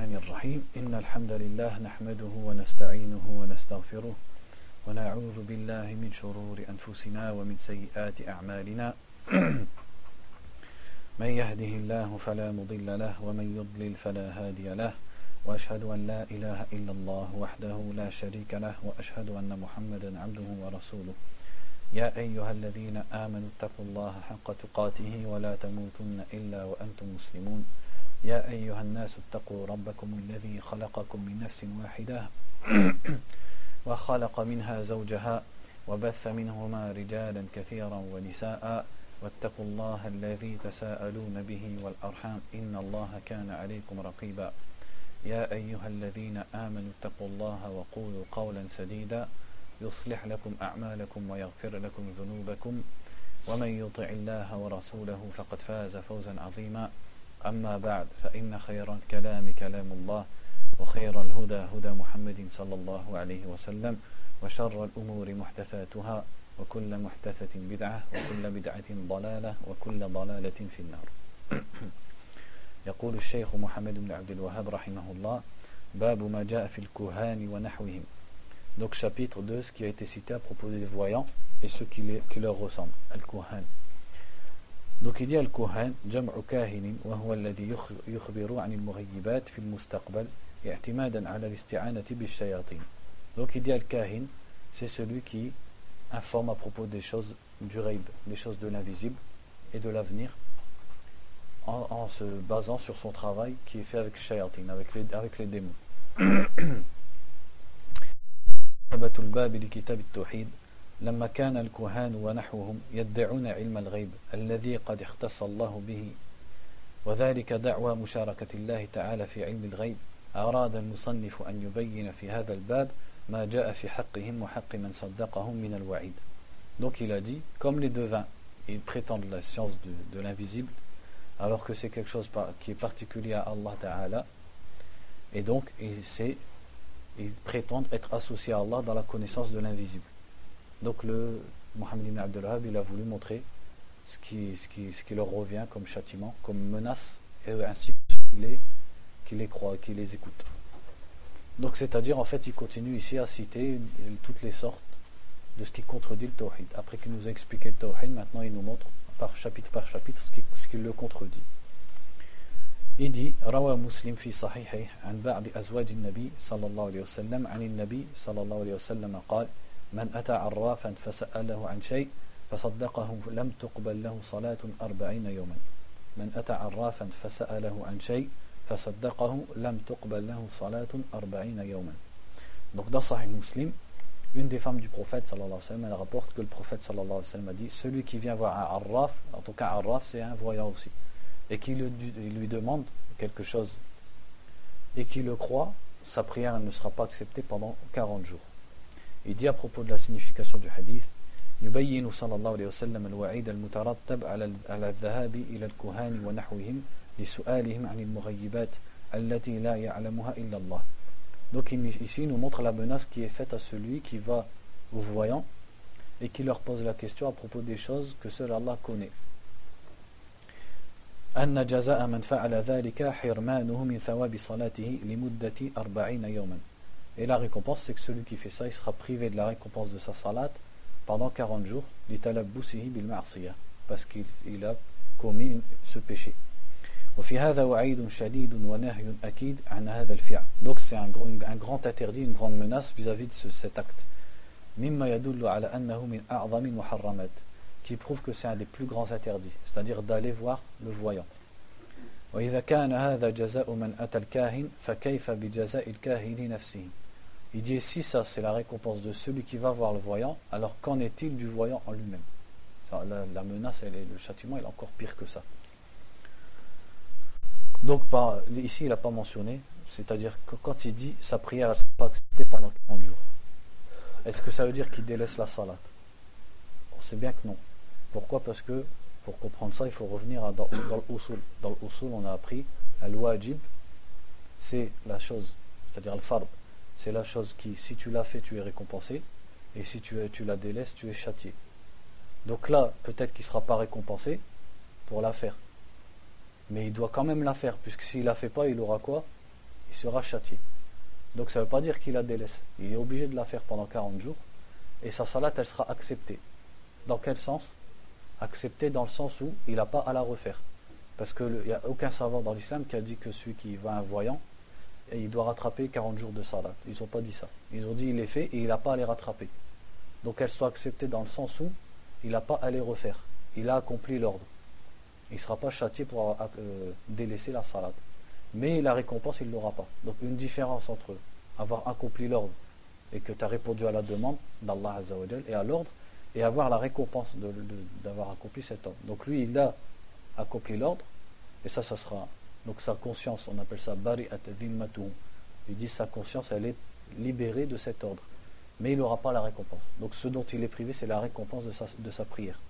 الرحمن الرحيم إن الحمد لله نحمده ونستعينه ونستغفره ونعوذ بالله من شرور أنفسنا ومن سيئات أعمالنا من يهده الله فلا مضل له ومن يضلل فلا هادي له وأشهد أن لا إله إلا الله وحده لا شريك له وأشهد أن محمدا عبده ورسوله يا أيها الذين آمنوا اتقوا الله حق تقاته ولا تموتن إلا وأنتم مسلمون يا أيها الناس اتقوا ربكم الذي خلقكم من نفس واحدة وخلق منها زوجها وبث منهما رجالا كثيرا ونساء واتقوا الله الذي تساءلون به والأرحام إن الله كان عليكم رقيبا يا أيها الذين آمنوا اتقوا الله وقولوا قولا سديدا يصلح لكم أعمالكم ويغفر لكم ذنوبكم ومن يطع الله ورسوله فقد فاز فوزا عظيما أما بعد فإن خير الكلام كلام الله وخير الهدى هدى محمد صلى الله عليه وسلم وشر الأمور محدثاتها وكل محدثة بدعة وكل بدعة ضلالة وكل ضلالة في النار. يقول الشيخ محمد بن عبد الوهاب رحمه الله باب ما جاء في الكهان ونحوهم. Donc chapitre 2, ce qui a été cité à propos des voyants et ceux qui leur ressemblent. Al-Kuhan. Donc il dit Al-Kuhan, jam'u kahinin, wa huwa alladhi yukhbiru 'an al-mughayyibat fi al-mustaqbal i'timadan 'ala al-isti'anati bil-shayatin. Donc il dit Al-Kahin, c'est celui qui informe à propos des choses du ghaib, des choses de l'invisible et de l'avenir, en se basant sur son travail qui est fait avec shayatin, avec les démons. الباب لكتاب التوحيد لما كان الكهان ونحوهم يدعون علم الغيب الذي قد اختص الله به وذلك دعوى مشاركة الله تعالى في علم الغيب أراد المصنف أن يبين في هذا الباب ما جاء في حقهم وحق من صدقهم من الوعيد. Donc il a dit, comme les devins, ils prétendent la science de l'invisible alors que c'est quelque chose qui est particulier à Allah Ta'ala, et donc ils prétendent être associés à Allah dans la connaissance de l'invisible. Donc le Mohammed ibn Abdul Wahhab, il a voulu montrer ce qui leur revient comme châtiment, comme menace, et ainsi qui les croient, qui les écoutent. Donc c'est-à-dire, en fait, il continue ici à citer toutes les sortes de ce qui contredit le tawhid. Après qu'il nous a expliqué le tawhid, maintenant il nous montre par chapitre ce qui le contredit. Il dit روى مسلم في صحيحه عن بعض أزواج النبي صلى الله عليه وسلم عن النبي صلى الله عليه وسلم قال من أتى عرافا فسأله عن شيء فصدقه لم تقبل له صلاة 40 يوما. من أتى عرافا فسأله عن شيء فصدقه لم تقبل له صلاة 40 يوما. Donc dans Sahih Muslim, une des femmes du prophète sallallahu alayhi wa sallam, elle rapporte que le prophète sallallahu alayhi wa sallam a dit celui qui vient voir un arraf, en tout cas arraf c'est un voyant aussi, et qui lui demande quelque chose et qui le croit, sa prière ne sera pas acceptée pendant 40 jours. Il dit à propos de la signification du hadith يبين صلى الله عليه وسلم الوعيد المترتب على الذهاب إلى الكهان ونحوهم لسؤالهم عن المغيبات التي لا يعلمها إلا الله. Donc ici il nous montre la menace qui est faite à celui qui va aux voyants et qui leur pose la question à propos des choses que seul Allah connaît. أن جزاء من فعل ذلك حرمانه من ثواب صلاته لمدة 40 يوما. Et la récompense, c'est que celui qui fait ça, il sera privé de la récompense de sa salat pendant 40 jours, لتلبسه بالمعصية, parce qu'il a commis ce péché. وفي هذا وعيد شديد ونهي أكيد عن هذا الفعل. Donc c'est un grand interdit, une grande menace vis-à-vis de cet acte. مما يدل على أنه من أعظم المحرمات, qui prouve que c'est un des plus grands interdits, c'est-à-dire d'aller voir le voyant. وإذا كان هذا جزاء من أتى الكاهن فكيف بجزاء الكاهن نفسه. Il dit si ça c'est la récompense de celui qui va voir le voyant, alors qu'en est-il du voyant en lui-même? La menace, le châtiment, il est encore pire que ça. Donc ici il n'a pas mentionné, c'est-à-dire que quand il dit sa prière ne sera pas acceptée pendant 40 jours, est-ce que ça veut dire qu'il délaisse la salat? On sait bien que non. Pourquoi? Parce que pour comprendre ça, il faut revenir dans le usul. Dans le usul, on a appris al-wajib, c'est la chose, c'est-à-dire al-fard, c'est la chose qui, si tu l'as fait, tu es récompensé, et si tu la délaisses, tu es châtié. Donc là, peut-être qu'il ne sera pas récompensé pour la faire, mais il doit quand même la faire, puisque s'il ne la fait pas, il aura quoi? il sera châtié. Donc ça ne veut pas dire qu'il la délaisse. Il est obligé de la faire pendant 40 jours. Et sa salat, elle sera acceptée. Dans quel sens? Acceptée dans le sens où il n'a pas à la refaire. Parce qu'il n'y a aucun savant dans l'islam qui a dit que celui qui va à un voyant, et il doit rattraper 40 jours de salat. Ils n'ont pas dit ça. Ils ont dit il est fait et il n'a pas à les rattraper. Donc qu'elle soit acceptée dans le sens où il n'a pas à les refaire. Il a accompli l'ordre. Il ne sera pas châtié pour délaisser la salat. Mais la récompense, il ne l'aura pas. Donc une différence entre avoir accompli l'ordre et que tu as répondu à la demande d'Allah Azza wa Jal et à l'ordre, et avoir la récompense d'avoir accompli cet ordre. Donc lui, il a accompli l'ordre, et ça sera... Donc sa conscience, on appelle ça bari'at dhimmatuhu. Il dit sa conscience, elle est libérée de cet ordre. Mais il n'aura pas la récompense. Donc ce dont il est privé, c'est la récompense de sa prière.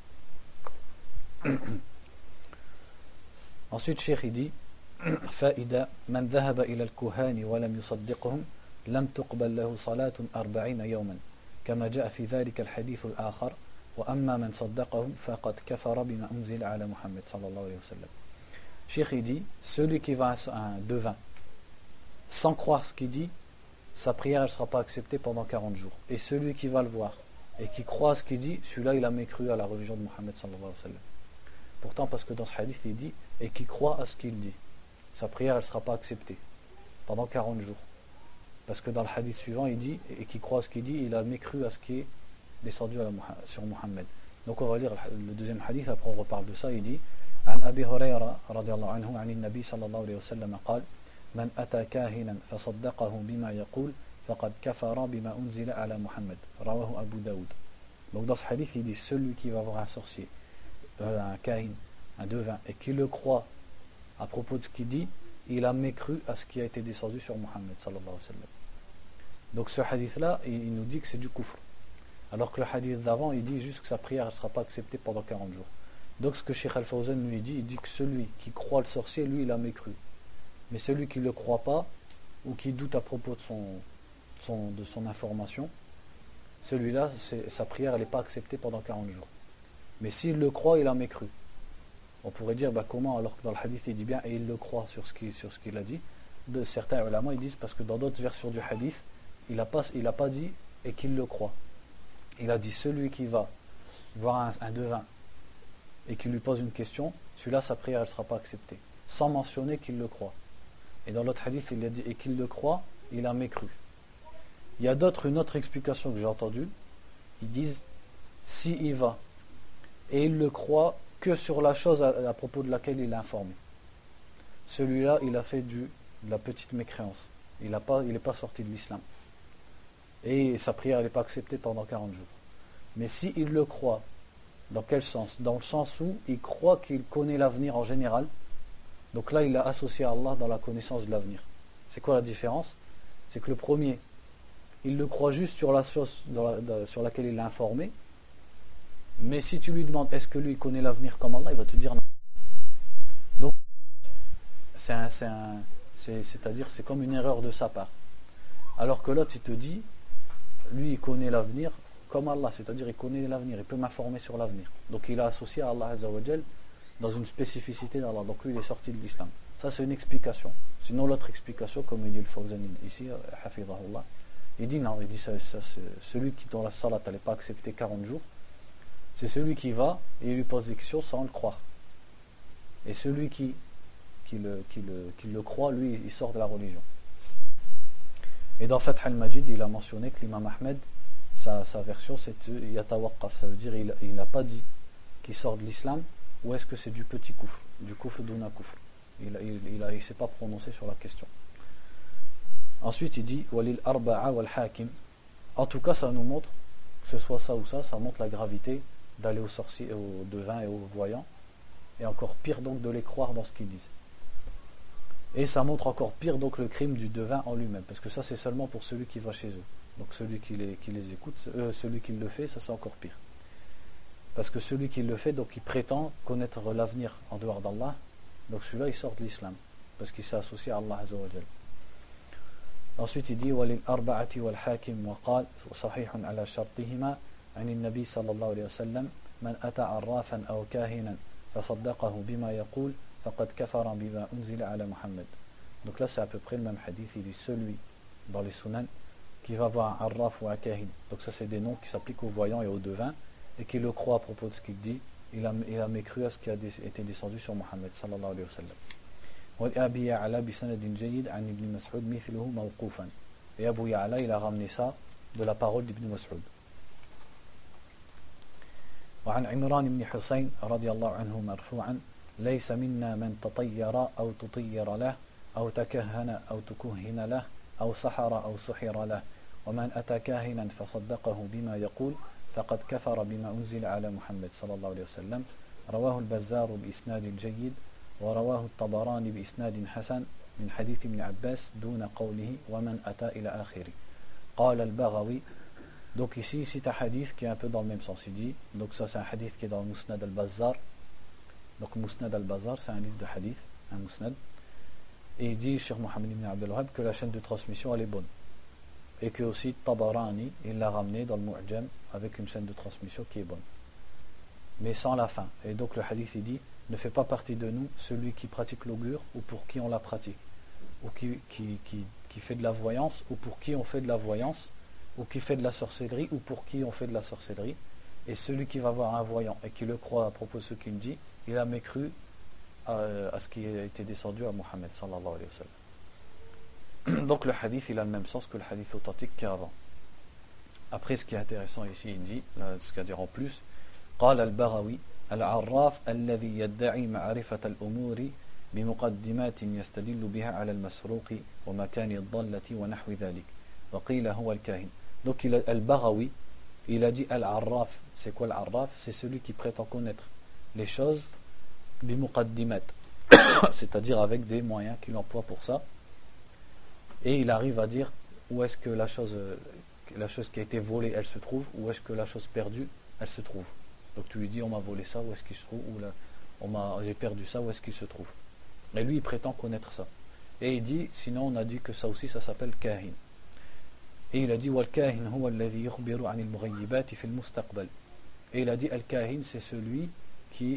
Ensuite, Cheikh il dit فإذا من ذهب إلى الكهان ولم يصدقهم لم تقبل له صلاة 40 يوما كما جاء في ذلك الحديث الآخر وأما من صدقهم فقد كفر بما أنزل على محمد صلى الله عليه وسلم. Cheikh il dit, celui qui va à un devin sans croire ce qu'il dit, sa prière ne sera pas acceptée pendant 40 jours. Et celui qui va le voir et qui croit à ce qu'il dit, celui-là il a mécru à la religion de Mohammed sallallahu alayhi wa sallam. Pourtant, parce que dans ce hadith il dit, et qui croit à ce qu'il dit, sa prière elle ne sera pas acceptée pendant 40 jours. Parce que dans le hadith suivant il dit, et qui croit à ce qu'il dit, il a mécru à ce qui est descendu sur Mohammed. Donc on va lire le deuxième hadith, après on reparle de ça, il dit عن أبي هريرة رضي الله عنه عن النبي صلى الله عليه وسلم قال من أتى كاهنا فصدقه بما يقول فقد كفر بما أنزل على محمد رواه أبو داود. Donc dans ce hadith il dit celui qui va voir un sorcier, un kahin, un devin, et qui le croit à propos de ce qu'il dit, il a mécru à ce qui a été descendu sur Mohammed sallallahu alayhi wa sallam. Donc ce hadith là il nous dit que c'est du kufr, alors que le hadith d'avant il dit juste que sa prière ne sera pas acceptée pendant 40 jours. Donc ce que Cheikh Al-Fawzan lui dit, il dit que celui qui croit le sorcier, lui il a mécru. Mais celui qui ne le croit pas, ou qui doute à propos de son information, celui-là, sa prière n'est pas acceptée pendant 40 jours. Mais s'il le croit, il a mécru. On pourrait dire, comment, alors que dans le hadith il dit bien, et il le croit sur ce qu'il a dit. Certains ulama ils disent, parce que dans d'autres versions du hadith, il n'a pas dit, et qu'il le croit. Il a dit, celui qui va voir un devin, et qui lui pose une question, celui-là sa prière ne sera pas acceptée, sans mentionner qu'il le croit. Et dans l'autre hadith il a dit et qu'il le croit, il a mécru. Il y a une autre explication que j'ai entendue, ils disent si il va et il le croit que sur la chose à propos de laquelle il est informé, celui-là il a fait de la petite mécréance, il n'est pas sorti de l'islam et sa prière n'est pas acceptée pendant 40 jours. Mais si il le croit, dans quel sens? Dans le sens où il croit qu'il connaît l'avenir en général. Donc là, il a associé à Allah dans la connaissance de l'avenir. C'est quoi la différence? C'est que le premier, il le croit juste sur la chose sur laquelle il est informé. Mais si tu lui demandes est-ce que lui connaît l'avenir comme Allah, il va te dire non. Donc, c'est-à-dire c'est comme une erreur de sa part. Alors que l'autre, il te dit, lui, il connaît l'avenir comme Allah, c'est-à-dire il connaît l'avenir, il peut m'informer sur l'avenir. Donc il a associé à Allah Azza wa Jal dans une spécificité d'Allah. Donc lui il est sorti de l'islam. Ça c'est une explication. Sinon l'autre explication, comme il dit le Fawzan ici, hafidhahullah, il dit non, il dit ça, celui qui dans la salat n'est pas accepté 40 jours, c'est celui qui va et il lui pose des questions sans le croire. Et celui qui le croit, lui il sort de la religion. Et dans Fath al-Majid, il a mentionné que l'imam Ahmed, sa version c'est yatawaqqaf, ça veut dire il n'a pas dit qu'il sort de l'islam, ou est-ce que c'est du petit kufr, du kufr duna kufr. Il ne s'est pas prononcé sur la question. Ensuite il dit walil arba'a wal hakim. En tout cas ça nous montre, que ce soit ça ou ça montre la gravité d'aller aux sorciers, aux devins et aux voyants, et encore pire donc de les croire dans ce qu'ils disent. Et ça montre encore pire donc le crime du devin en lui-même, parce que ça c'est seulement pour celui qui va chez eux. Donc celui qui les écoute, celui qui le fait, ça c'est encore pire. Parce que celui qui le fait, donc il prétend connaître l'avenir en dehors d'Allah, donc celui-là il sort de l'islam, parce qu'il s'est associé à Allah Azza wa Jal. Ensuite il dit walil arba'ati wal hakim wa qal sahihun ala shartihima an an-nabi sallallahu alayhi wa sallam man ata arrafan aw kahinan fasaddaqahu bima yaqul faqad kafara bima unzila ala Muhammad. Donc là c'est à peu près le même hadith. Il dit celui dans les sunan qui va voir un arraf ou un kahin. Donc ça c'est des noms qui s'appliquent aux voyants et aux devins et qui le croit à propos de ce qu'il dit. Il a mécru à ce qui a été descendu sur Mohammed sallallahu alayhi wa sallam. وأبي يعلى بسند جيد عن ابن مسعود مثله موقوفا. Et Abu Ya'la il a ramené ça de la parole d'Ibn Mas'ud. وعن عمران بن حسين رضي الله عنه مرفوعا ليس منا من تطير أو تطير له أو تكهن أو تكهن له أو سحر أو سحر له ومن أتى كاهنا فصدقه بما يقول فقد كفر بما أنزل على محمد صلى الله عليه وسلم. رواه البزار بإسناد جيد ورواه الطبراني بإسناد حسن من حديث ابن عباس دون قوله ومن أتى إلى آخره. قال البغوي. Donc ici c'est un hadith qui est un peu dans le même sens. Il dit, donc ça c'est un hadith qui est dans le Musnad al-Bazzar. Donc Musnad al-Bazzar c'est un livre de hadith, un Musnad. Et il dit Cheikh Mohammed ibn Abdel Wahhab que la chaîne de transmission elle est bonne. Et que aussi Tabarani il l'a ramené dans le Mu'jam avec une chaîne de transmission qui est bonne. Mais sans la fin. Et donc le hadith il dit ne fait pas partie de nous celui qui pratique l'augure ou pour qui on la pratique. Ou qui fait de la voyance ou pour qui on fait de la voyance. Ou qui fait de la sorcellerie ou pour qui on fait de la sorcellerie. Et celui qui va voir un voyant et qui le croit à propos de ce qu'il dit, il a mécru à ce qui a été descendu à Mohammed sallallahu alayhi wa sallam. Donc le hadith il a le même sens que le hadith authentique qu'avant. Après ce qui est intéressant ici il dit, ce qu'il y a à dire en plus, قال البغوي العراف الذي يدعي معرفة الأمور بمقدمات يستدل بها على المسروق ومكان الضالة ونحو ذلك وقيل هو الكاهن. Donc Al-Baghawi il a dit Al-Arraf. C'est quoi Al-Arraf? C'est celui qui prétend connaître les choses bimuqaddimat, c'est-à-dire avec des moyens qu'il emploie pour ça, et il arrive à dire où est-ce que la chose qui a été volée elle se trouve, où est-ce que la chose perdue elle se trouve. Donc tu lui dis on m'a volé ça, où est-ce qu'il se trouve, ou j'ai perdu ça, où est-ce qu'il se trouve. Et lui il prétend connaître ça, et il dit sinon on a dit que ça aussi ça s'appelle kahin. Et il a dit والكاهن هو الذي يخبر عن المغيبات في المستقبل. Et il a dit al-kahin c'est celui qui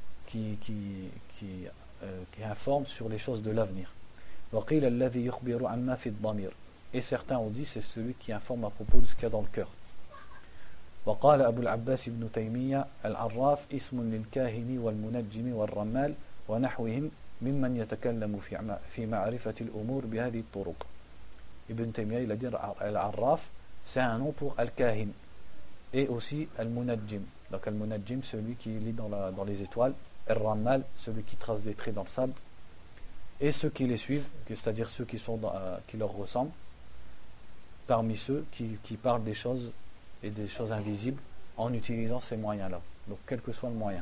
informe sur les choses de l'avenir. وقيل الذي يخبر عما في الضمير. Et certains ont dit c'est celui qui informe à propos de ce qu'il y a dans le cœur. وقال أبو العباس ابن تيمية العراف اسم للكاهن والمنجم والرمال ونحوهم ممن يتكلم في معرفة الأمور بهذه الطرق. Ibn Taymiyyah il a dit Al-Arraf c'est un nom pour Al-Kahin et aussi Al-Munajjim. Donc Al-Munajjim celui qui lit dans les étoiles, Al-Rammal celui qui trace des traits dans le sable, et ceux qui les suivent, c'est-à-dire ceux qui leur ressemblent, parmi ceux qui parlent des choses et des choses invisibles en utilisant ces moyens-là. Donc quel que soit le moyen.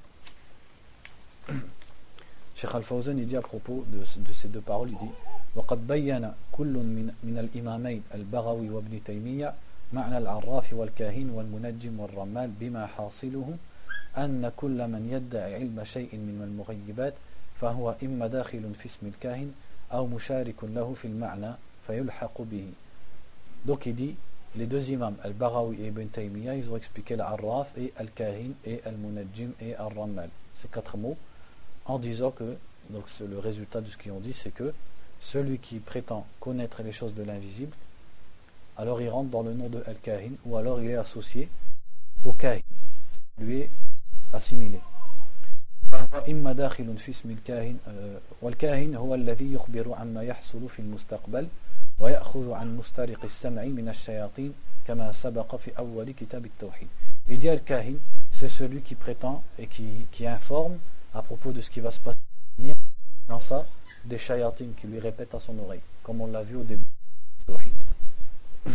Cheikh Al-Fawzan il dit à propos de ces deux paroles, il dit وقد بين كل من الإمامين البغوي وابن تيمية معنى العراف والكاهن والمنجم والرمال بما حاصله أن كل من يدعي علم شيء من المغيبات فهو إما داخل في اسم الكاهن أو مشارك له في المعنى فيلحق به. Donc il dit les deux imams Al-Baghawi et Ibn Taymiyyah ils ont expliqué l'Arraf et Al-Kahin et Al-Munajjim et Al-Rammal, ces quatre mots, en disant que donc le résultat de ce qu'ils ont dit c'est que celui qui prétend connaître les choses de l'invisible, alors il rentre dans le nom de Al-Kahin, ou alors il est associé au Kahin, lui est assimilé. إما داخل في اسم الكاهن والكاهن هو الذي يخبر عما يحصل في المستقبل ويأخذ عن مسترق السمع من الشياطين كما سبق في أول كتاب التوحيد. Il dit Al-Kahin, c'est celui qui prétend et qui informe à propos de ce qui va se passer dans ça, des shayatines qui lui répètent à son oreille, comme on l'a vu au début du Tawhid.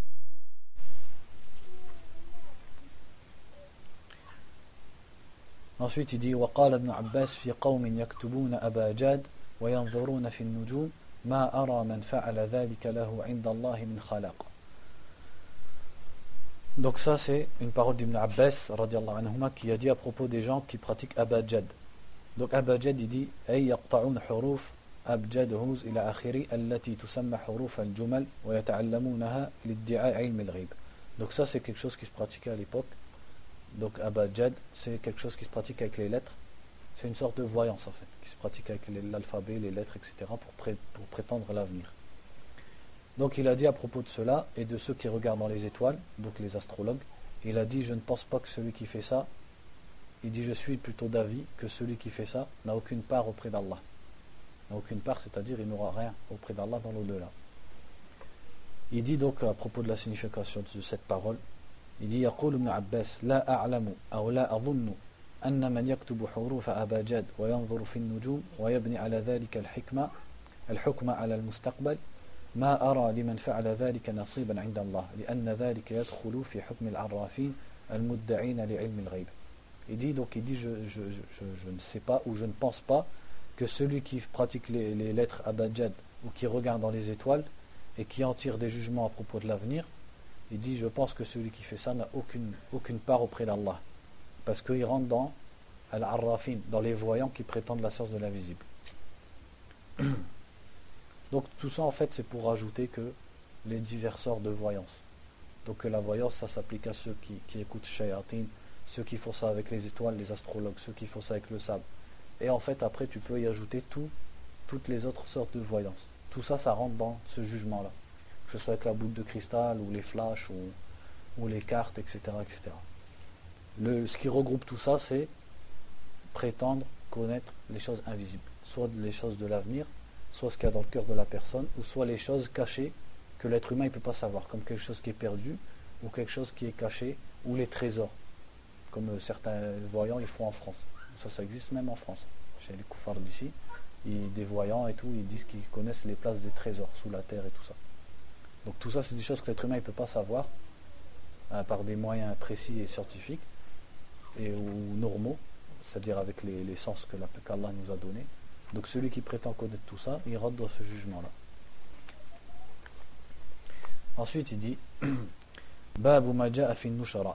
Ensuite il dit وقال ابن عباس في قوم يكتبون أبا جاد وينظرون في النجوم ما أرى من فعل ذلك له عند الله من خلاق. Donc ça c'est une parole d'Ibn Abbas radiallahu anhuma qui a dit à propos des gens qui pratiquent Abajad. Donc Abajad il dit أي يقطعون حروف أبجدهم إلى آخره التي تسمى حروف الجمل ويتعلمونها لادعاء علم الغيب. Donc ça c'est quelque chose qui se pratiquait à l'époque. Donc Abajad c'est quelque chose qui se pratique avec les lettres C'est une sorte de voyance en fait, qui se pratique avec l'alphabet, les lettres, etc. pour prétendre l'avenir. Donc il a dit à propos de cela et de ceux qui regardent dans les étoiles, donc les astrologues, il a dit je ne pense pas que celui qui fait ça, il dit je suis plutôt d'avis que celui qui fait ça n'a aucune part auprès d'Allah. N'a aucune part, c'est-à-dire il n'aura rien auprès d'Allah dans l'au-delà. Il dit donc à propos de la signification de cette parole, il dit يقول ابن عباس لا أعلم أو لا أظن أن من يكتب حروف أباجاد وينظر في النجوم ويبني على ذلك الحكم على المستقبل ما أرى لمن فعل ذلك نصيبا عند الله لأن ذلك يدخل في حكم العرافين المدعين لعلم الغيب. Il dit je ne sais pas ou je ne pense pas que celui qui pratique les lettres abajad ou qui regarde dans les étoiles et qui en tire des jugements à propos de l'avenir, il dit je pense que celui qui fait ça n'a aucune part auprès d'Allah parce qu'il rentre dans al-arrafin, dans les voyants qui prétendent la science de l'invisible. Donc tout ça en fait c'est pour rajouter que les divers sortes de voyance. Donc que la voyance ça s'applique à ceux qui écoutent shayatin, ceux qui font ça avec les étoiles, les astrologues, ceux qui font ça avec le sable. Et en fait après tu peux y ajouter toutes les autres sortes de voyance. Tout ça ça rentre dans ce jugement là. Que ce soit avec la boule de cristal ou les flashs ou les cartes, etc. etc. Ce qui regroupe tout ça c'est prétendre connaître les choses invisibles. Soit les choses de l'avenir, soit ce qu'il y a dans le cœur de la personne, ou soit les choses cachées que l'être humain ne peut pas savoir, comme quelque chose qui est perdu, ou quelque chose qui est caché, ou les trésors, comme certains voyants ils font en France. Ça existe même en France. Chez les koufars d'ici, des voyants et tout, ils disent qu'ils connaissent les places des trésors sous la terre et tout ça. Donc tout ça c'est des choses que l'être humain ne peut pas savoir par des moyens précis et scientifiques ou normaux, c'est-à-dire avec les sens qu'Allah nous a donnés. Donc celui qui prétend connaître tout ça, il rentre dans ce jugement-là. Ensuite il dit Babu ma ja'a fi nushara.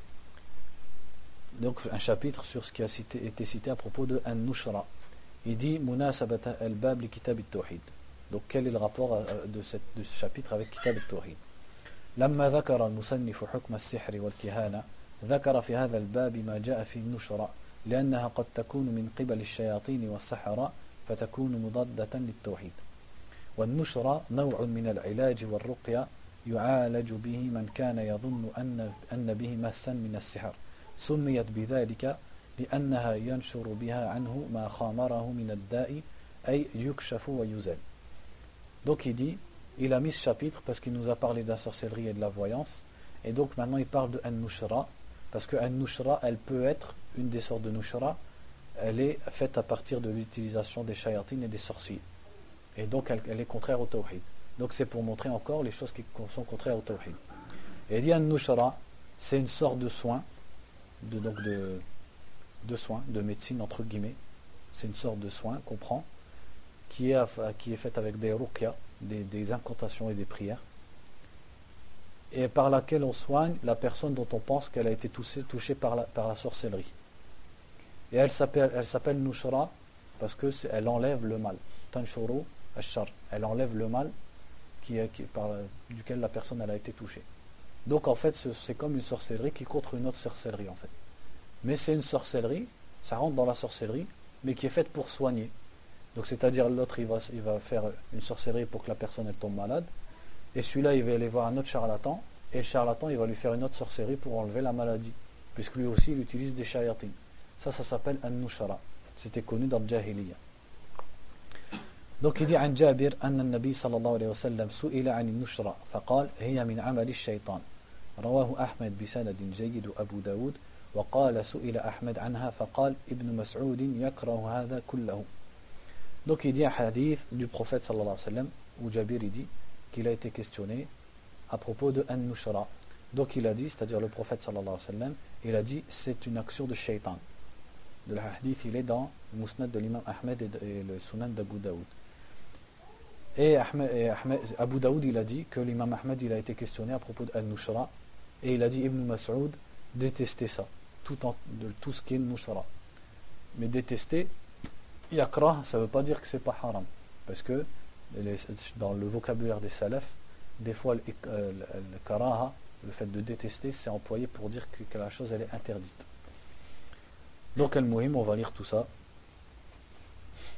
Donc un chapitre sur ce qui a été cité à propos de An-Nushra. Il dit Munasabata al-Bab li Kitab al-Tawhid. Donc quel est le rapport de ce chapitre avec Kitab al-Tawhid? لما ذكر المصنف حكم السحر والكهانة ذكر في هذا الباب ما جاء في النشرة لأنها قد تكون من قبل الشياطين والسحرة فتكون مضادة للتوحيد. والنشرة نوع من العلاج والرقية يعالج به من كان يظن أن به مسا من السحر سميت بذلك لأنها ينشر بها عنه ما خامره من الداء أي يكشف ويزال. Donc il dit, il a mis ce chapitre parce qu'il nous a parlé de la sorcellerie et de la voyance, et donc maintenant il parle de An-Nushra, parce que An-Nushra, elle peut être, une des sortes de Nushra, elle est faite à partir de l'utilisation des shayatines et des sorciers. Et donc elle est contraire au Tawhid. Donc c'est pour montrer encore les choses qui sont contraires au Tawhid. Et il dit An-Nushra, c'est une sorte de soin, de soin, de médecine entre guillemets. C'est une sorte de soin qu'on prend, qui est faite avec des ruqya, des incantations et des prières, et par laquelle on soigne la personne dont on pense qu'elle a été touchée par la sorcellerie. Et elle s'appelle Nushra parce qu'elle enlève le mal. Tanshuru ash-shar. Elle enlève le mal duquel la personne elle a été touchée. Donc en fait c'est comme une sorcellerie qui contre une autre sorcellerie en fait. Mais c'est une sorcellerie, ça rentre dans la sorcellerie, mais qui est faite pour soigner. Donc c'est-à-dire l'autre il va faire une sorcellerie pour que la personne elle tombe malade, et celui-là il va aller voir un autre charlatan, et le charlatan il va lui faire une autre sorcellerie pour enlever la maladie, puisque lui aussi il utilise des shayatin. Ça s'appelle An-Nushara. C'était connu dans le Jahiliya. Donc il dit عن جابر أن النبي صلى الله عليه وسلم سئل عن النشرة فقال هي من عمل الشيطان رواه أحمد بسند جيد أبو داود وقال سئل أحمد عنها فقال ابن مسعود يكره هذا كله. Donc il dit un hadith du prophète sallallahu alayhi wa sallam où Jabir il dit qu'il a été questionné à propos de An-Nushra. Donc il a dit, c'est-à-dire le prophète sallallahu alayhi wa sallam, il a dit c'est une action de shaitan. Le hadith il est dans le Musnad de l'imam Ahmed et le Sunan d'Abu Daoud. Et Abu Daoud il a dit que l'imam Ahmed il a été questionné à propos de An-Nushra et il a dit Ibn Mas'ud détestait ça, de tout ce qui est Nushra. Mais détester Yakrah, ça ne veut pas dire que c'est pas haram. Parce que dans le vocabulaire des salafs, des fois le karaha, le fait de détester, c'est employé pour dire que la chose elle est interdite. Donc al-muhim, on va lire tout ça.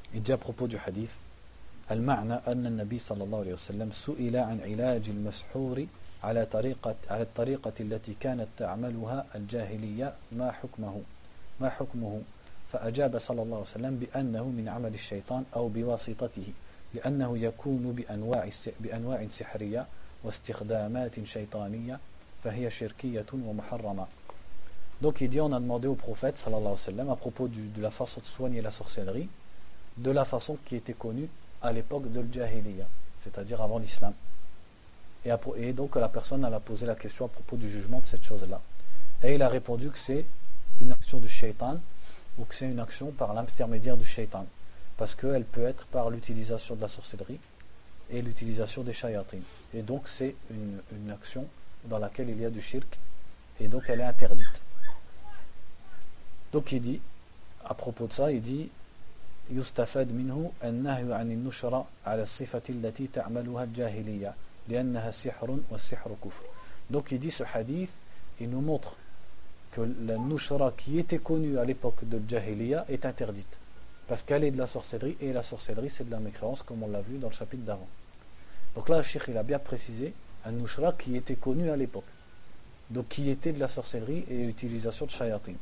Il dit à propos du hadith المعنى أن النبي صلى الله عليه وسلم سئل عن علاج المسحور على الطريقة التي كانت تعملها الجاهلية ما حكمه فأجاب صلى الله عليه وسلم بأنه من عمل الشيطان أو بواسطته لأنه يكون بأنواع سحرية واستخدامات شيطانية فهي شركية ومحرمة. Donc il dit, on a demandé au prophète sallallahu alayhi wa sallam à propos de la façon de soigner la sorcellerie, de la façon qui était connue à l'époque de l'Jahiliya, c'est-à-dire avant l'islam. Et donc la personne elle a posé la question à propos du jugement de cette chose-là. Et il a répondu que c'est une action du shaitan, ou que c'est une action par l'intermédiaire du shaitan. Parce qu'elle peut être par l'utilisation de la sorcellerie et l'utilisation des shayatins. Et donc c'est une action dans laquelle il y a du shirk, et donc elle est interdite. Donc il dit, à propos de ça, il dit يستفاد منه النهي عن النشرة على الصفة التي تعملها الجاهلية لأنها سحر والسحر كفر. Donc il dit ce hadith, il nous montre que la nushra qui était connue à l'époque de Jahiliya est interdite parce qu'elle est de la sorcellerie, et la sorcellerie c'est de la mécréance comme on l'a vu dans le chapitre d'avant. Donc là le cheikh il a bien précisé un nushra qui était connu à l'époque, donc qui était de la sorcellerie et l'utilisation de shayatin.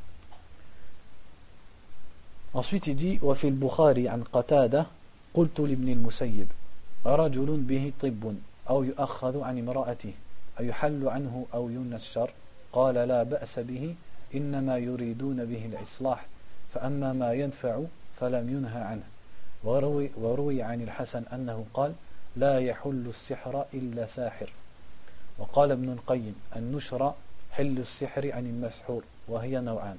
Ensuite il dit وفي البخاري عن قتادة قلت لابن المسيب رجل به طب أو يؤخذ عن امرأته أيحل عنه أو ينشر قال لا بأس به إنما يريدون به الإصلاح فأما ما ينفع فلم ينهى عنه. وروي عن الحسن أنه قال لا يحل السحر إلا ساحر. وقال ابن القيم النشر حل السحر عن المسحور وهي نوعان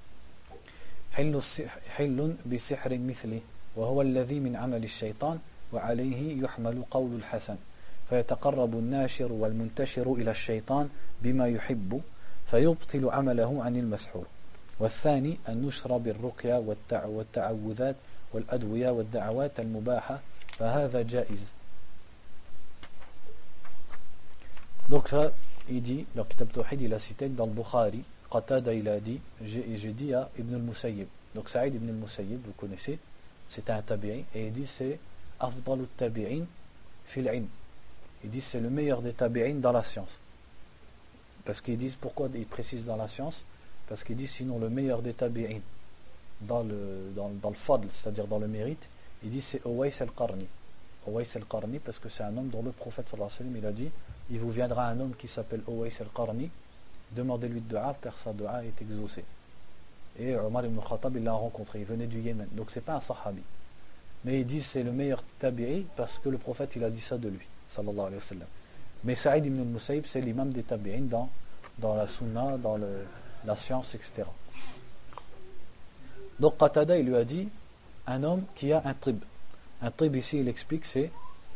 حل بسحر مثله وهو الذي من عمل الشيطان وعليه يحمل قول الحسن فيتقرب الناشر والمنتشر إلى الشيطان بما يحب فيبطل عمله عن المسحور. والثاني النشر بالرقية والتعوذات والأدوية والدعوات المباحة فهذا جائز. Donc ça, il dit, dans le Kitab Tawhid, il a cité dans le Bukhari, Qatada il a dit, j'ai dit à Ibn al-Musayyib. Donc Saïd ibn al-Musayyib, vous connaissez, c'était un tabi'in, et il dit c'est Afdal al-tabi'in fil ilm. Il dit c'est le meilleur des tabi'in dans la science. Parce qu'ils disent, pourquoi ils précisent dans la science? Parce qu'ils disent sinon le meilleur des tabi'in dans le fadl, c'est-à-dire dans le mérite, il dit c'est Uwais al-Qarni. Uwais al-Qarni parce que c'est un homme dont le prophète sallallahu alayhi wa sallam il a dit il vous viendra un homme qui s'appelle Uwais al-Qarni, demandez-lui de dua car sa dua est exaucée. Et Omar ibn Khattab il l'a rencontré, il venait du Yémen, donc c'est pas un sahabi. Mais ils disent c'est le meilleur tabi'i parce que le prophète il a dit ça de lui, sallallahu alayhi wa sallam. Mais Saïd ibn al-Musayyib c'est l'imam des tabi'in dans la sunna, dans la science, etc. Donc Qatada il lui a dit un homme qui a un trib. Un trib ici il explique c'est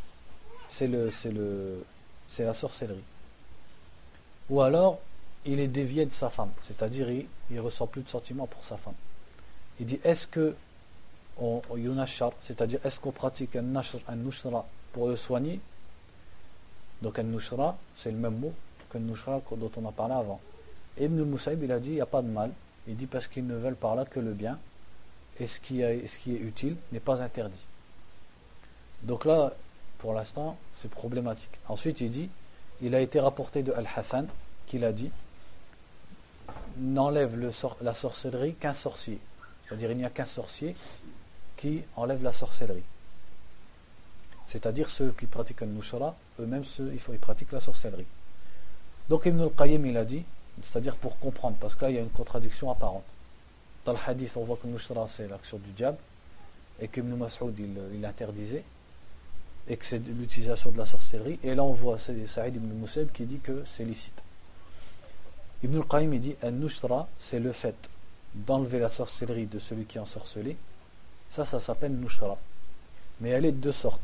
la sorcellerie. Ou alors il est dévié de sa femme, c'est-à-dire il ressent plus de sentiments pour sa femme. Il dit est-ce que yunashar, c'est-à-dire est-ce qu'on pratique un nushra pour le soigner? Donc un nushra c'est le même mot qu'un nushra dont on a parlé avant. Et Ibn al-Musayyib il a dit il n'y a pas de mal, il dit parce qu'ils ne veulent par là que le bien, et ce qui est utile n'est pas interdit. Donc là pour l'instant c'est problématique. Ensuite il dit il a été rapporté de Al-Hassan qu'il a dit n'enlève la sorcellerie qu'un sorcier, c'est-à-dire il n'y a qu'un sorcier qui enlève la sorcellerie, c'est-à-dire ceux qui pratiquent le nushra eux-mêmes ils pratiquent la sorcellerie. Donc Ibn al-Qayyim il a dit, c'est-à-dire pour comprendre, parce que là il y a une contradiction apparente dans le hadith, on voit que le nushra c'est l'action du diable et qu'Ibn Mas'ud il interdisait et que c'est l'utilisation de la sorcellerie, et là on voit c'est Saïd ibn Musayyib qui dit que c'est licite. Ibn al-Qayyim il dit An-Nushra c'est le fait d'enlever la sorcellerie de celui qui est ensorcelé, ça s'appelle Nushra, mais elle est de deux sortes.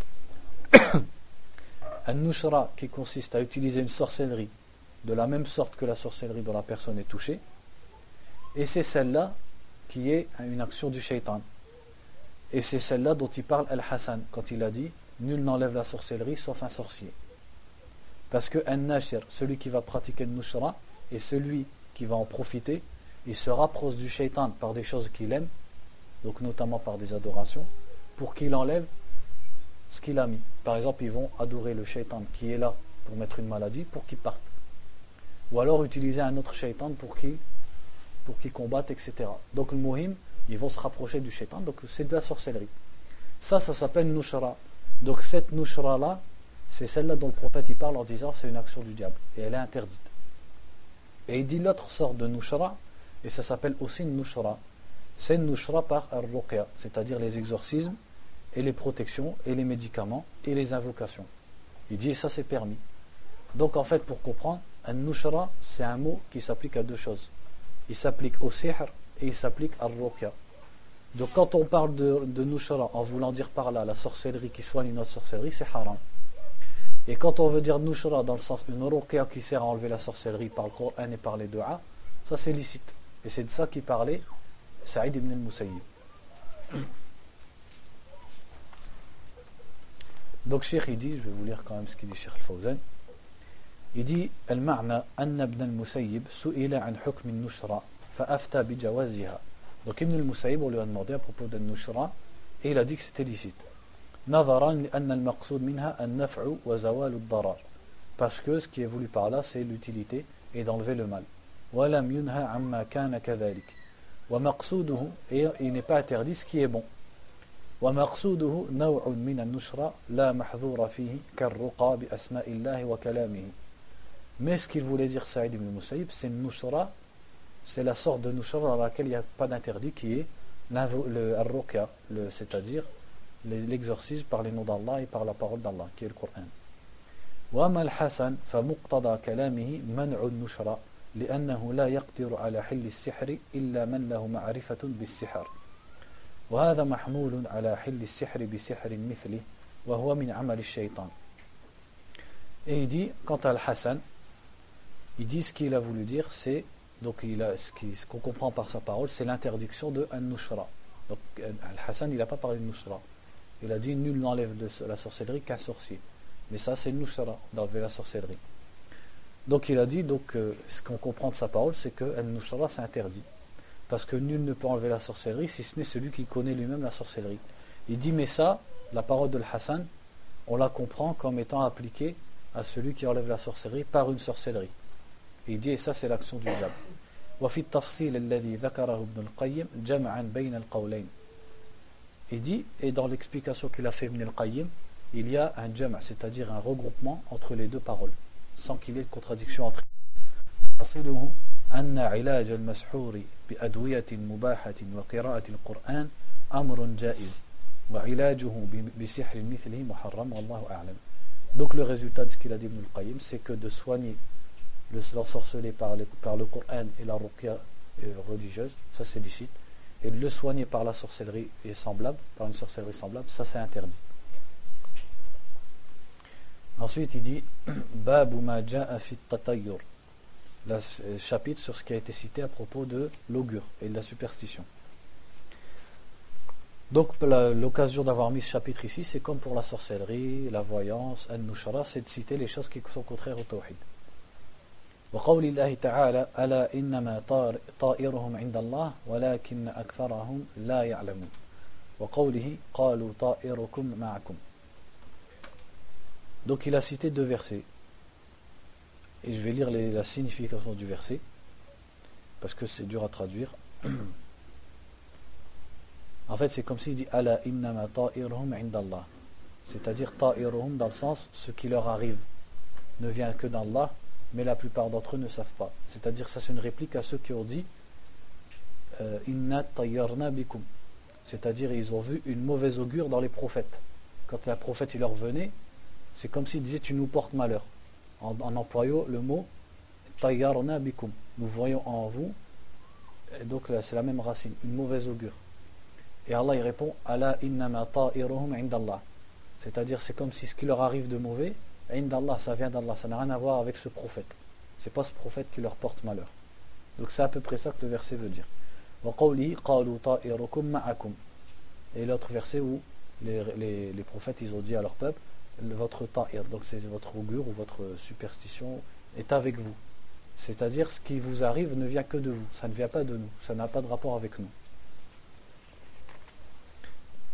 An-Nushra qui consiste à utiliser une sorcellerie de la même sorte que la sorcellerie dont la personne est touchée, et c'est celle-là qui est une action du shaitan, et c'est celle-là dont il parle Al-Hassan quand il a dit nul n'enlève la sorcellerie sauf un sorcier, parce que An-Nashir, celui qui va pratiquer le Nushra, et celui qui va en profiter, il se rapproche du shaitan par des choses qu'il aime, donc notamment par des adorations, pour qu'il enlève ce qu'il a mis. Par exemple, ils vont adorer le shaitan qui est là pour mettre une maladie, pour qu'il parte. Ou alors utiliser un autre shaitan pour qu'il combatte, etc. Donc le muhim, ils vont se rapprocher du shaitan, donc c'est de la sorcellerie. Ça s'appelle nushra. Donc cette nushra là, c'est celle-là dont le prophète il parle en disant c'est une action du diable et elle est interdite. Et il dit l'autre sorte de nushra, et ça s'appelle aussi une nushra. C'est une nushra par ar-ruqya, c'est-à-dire les exorcismes et les protections et les médicaments et les invocations. Il dit ça c'est permis. Donc en fait pour comprendre, un nushra c'est un mot qui s'applique à deux choses. Il s'applique au sihr et il s'applique à ar-ruqya. Donc quand on parle de nushra en voulant dire par là la sorcellerie qui soigne une autre sorcellerie, c'est haram. Et quand on veut dire nushra dans le sens une ruqya qui sert à enlever la sorcellerie par le Coran et par les du'a, ça c'est licite. Et c'est de ça qu'il parlait Saïd ibn al-Musayyib. Donc Cheikh il dit, je vais vous lire quand même ce qu'il dit Cheikh al-Fawzan. Il dit المعنى أن ابن المسيب سئل عن حكم النشرة فأفتى بجوازها. Donc Ibn al-Musayyib on lui a demandé à propos de nushra et il a dit que c'était licite. نظرا لأن المقصود منها النفع وزوال الضرر. Parce que ce qui est voulu par là c'est l'utilité et d'enlever le mal. ولم ينهى عما كان كذلك. ومقصوده et il n'est pas interdit ce qui est bon. ومقصوده نوع من النشرة لا محظور فيه كالرقى بأسماء الله وكلامه. Mais ce qu'il voulait dire Saïd ibn Musayyib, c'est une nushra, c'est la sorte de nushra dans laquelle il n'y a pas d'interdit qui est le ar-ruqya, c'est-à-dire l'exorcisme par les noms d'Allah et par la parole d'Allah qui est le Coran. وأما الحسن فمقتضى كلامه منع النشرة لأنه لا يقدر على حل السحر إلا من له معرفة بالسحر. وهذا محمول على حل السحر بسحر مثله وهو من عمل الشيطان. Et il dit, quant à Al-Hassan, il dit ce qu'il a voulu dire, c'est, donc ce qu'on comprend par sa parole, c'est l'interdiction de An-Nushra. Donc Al-Hassan, il n'a pas parlé de Nushra. Il a dit, nul n'enlève de la sorcellerie qu'un sorcier. Mais ça, c'est Nushra, d'enlever la sorcellerie. Donc il a dit, ce qu'on comprend de sa parole, c'est que An-Nushra, c'est interdit. Parce que nul ne peut enlever la sorcellerie si ce n'est celui qui connaît lui-même la sorcellerie. Il dit, mais ça, la parole de Al-Hassan, on la comprend comme étant appliquée à celui qui enlève la sorcellerie par une sorcellerie. Et il dit, et ça c'est l'action du diable. وفي التفصيل الذي ذكره ابن القيم جمعا بين القولين. Il dit, et dans l'explication qu'il a fait Ibn al-Qayyim, il y a un jam', c'est-à-dire un regroupement entre les deux paroles, sans qu'il y ait de contradiction entre elles. تفصيله أن علاج المسحور بأدوية مباحة وقراءة القرآن أمر جائز وعلاجه بسحر مثله محرم والله أعلم. Donc le résultat de ce qu'il a dit Ibn al-Qayyim, c'est que de soigner l'ensorceler par le Coran et la ruqya religieuse, ça c'est licite, et de le soigner par la sorcellerie et semblable, par une sorcellerie semblable, ça c'est interdit. Ensuite il dit Babu ma ja'a fi tatayyur, le chapitre sur ce qui a été cité à propos de l'augure et de la superstition. Donc l'occasion d'avoir mis ce chapitre ici, c'est comme pour la sorcellerie, la voyance, al-nushra, c'est de citer les choses qui sont contraires au tawhid. وقول الله تعالى ألا إنما طائرهم عند الله ولكن أكثرهم لا يعلمون وقوله قالوا طائركم معكم. Donc il a cité deux versets et je vais lire la signification du verset parce que c'est dur à traduire. En fait c'est comme s'il dit Ala innama ta'iruhum indallah, c'est-à-dire ta'iruhum dans le sens ce qui leur arrive ne vient que d'Allah, mais la plupart d'entre eux ne savent pas. C'est-à-dire ça c'est une réplique à ceux qui ont dit Inna tayyarna bikum, c'est-à-dire ils ont vu une mauvaise augure dans les prophètes. Quand un prophète il leur venait, c'est comme s'il disait tu nous portes malheur, en employant le mot tayyarna bikum, nous voyons en vous, et donc là, c'est la même racine, une mauvaise augure. Et Allah il répond Ala innama ta'iruhum indallah, c'est-à-dire c'est comme si ce qui leur arrive de mauvais indallah, ça vient d'Allah, ça n'a rien à voir avec ce prophète, c'est pas ce prophète qui leur porte malheur. Donc c'est à peu près ça que le verset veut dire. Wa qawlihi qalu ta'irukum ma'akum, et l'autre verset où les prophètes ils ont dit à leur peuple votre ta'ir, donc c'est votre augure ou votre superstition est avec vous, c'est-à-dire ce qui vous arrive ne vient que de vous, ça ne vient pas de nous, ça n'a pas de rapport avec nous.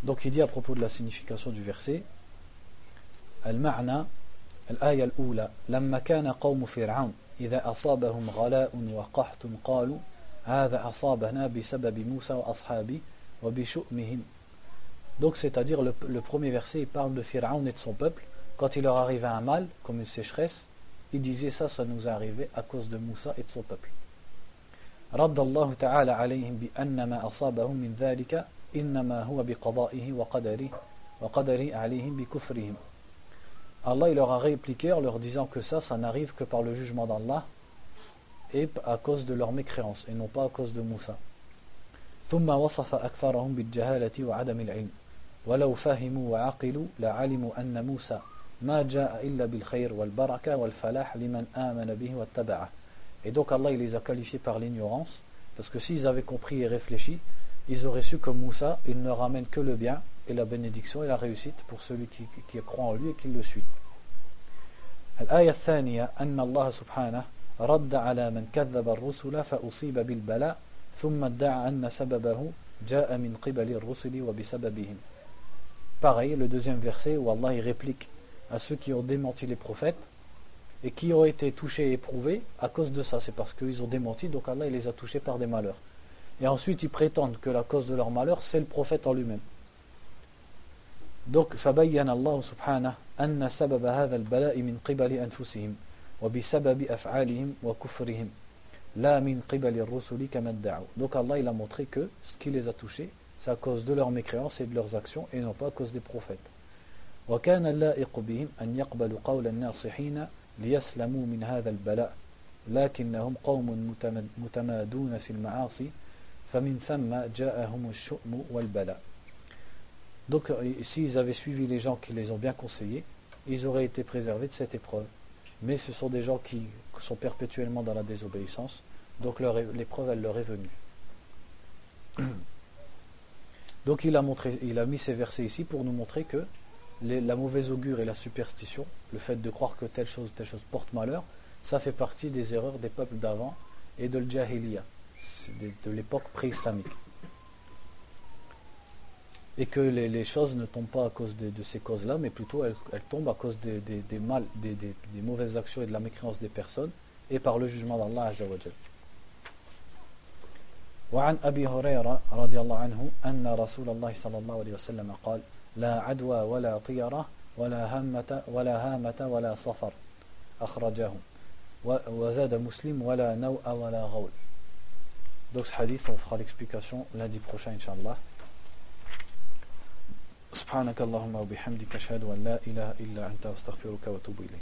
Donc il dit à propos de la signification du verset المعنى الآية الأولى لما كان قوم فرعون إذا أصابهم غلاء وقحط قالوا هذا أصابنا بسبب موسى وأصحابه وبشؤمهم. Donc c'est-à-dire le premier verset il parle de Pharaon et de son peuple. Quand il leur arrivait un mal comme une sécheresse, ils disaient ça nous est arrivé à cause de Moussa et de son peuple. رد الله تعالى عليهم بأن ما أصابهم من ذلك إنما هو بقضائه وقدره عليهم بكفرهم. Allah il leur a répliqué en leur disant que ça n'arrive que par le jugement d'Allah et à cause de leur mécréance et non pas à cause de Moussa. ثم وصف أكثرهم بالجهالة وعدم العلم ولو فهموا وعقلوا لعلموا أن موسى ما جاء إلا بالخير والبركة والفلاح لمن آمن به واتبعه. Et donc Allah il les a qualifiés par l'ignorance parce que s'ils avaient compris et réfléchi ils auraient su que Moussa il ne ramène que le bien et la bénédiction et la réussite pour celui qui croit en lui et qui le suit. الآية الثانية أن الله سبحانه رد على من كذب الرسل فأصيب بالبلاء ثم ادعى أن سببه جاء من قبل الرسل وبسببهم. Pareil, le deuxième verset où Allah il réplique à ceux qui ont démenti les prophètes et qui ont été touchés et éprouvés à cause de ça. C'est parce qu'ils ont démenti, donc Allah il les a touchés par des malheurs. Et ensuite ils prétendent que la cause de leur malheur c'est le prophète en lui-même. Donc فبين الله سبحانه أن سبب هذا البلاء من قبل أنفسهم وبسبب أفعالهم وكفرهم لا من قبل الرسل كما ادعوا. Donc Allah il a montré que ce qui les a touchés c'est à cause de leurs mécréances et de leurs actions et non pas à cause des prophètes. وكان اللائق بهم أن يقبلوا قول الناصحين ليسلموا من هذا البلاء لكنهم قوم متمادون في المعاصي فمن ثم جاءهم الشؤم والبلاء. Donc s'ils avaient suivi les gens qui les ont bien conseillés, ils auraient été préservés de cette épreuve. Mais ce sont des gens qui sont perpétuellement dans la désobéissance, donc l'épreuve elle leur est venue. Donc il a mis ces versets ici pour nous montrer que la mauvaise augure et la superstition, le fait de croire que telle chose porte malheur, ça fait partie des erreurs des peuples d'avant et de l'Jahiliya, de l'époque pré-islamique. Et que les choses ne tombent pas à cause de ces causes-là, mais plutôt elles tombent à cause des mauvaises actions et de la mécréance des personnes et par le jugement d'Allah Azza wa Jal. وعن أبي هريرة رضي الله عنه أن رسول الله صلى الله عليه وسلم قال لا عدوى ولا طيرة ولا هامة ولا صفر أخرجه وزاد مسلم ولا نوء ولا غول. Donc ce hadith on fera l'explication lundi prochain Inch'Allah. سبحانك اللهم وبحمدك أشهد أن لا إله إلا أنت أستغفرك وأتوب إليك.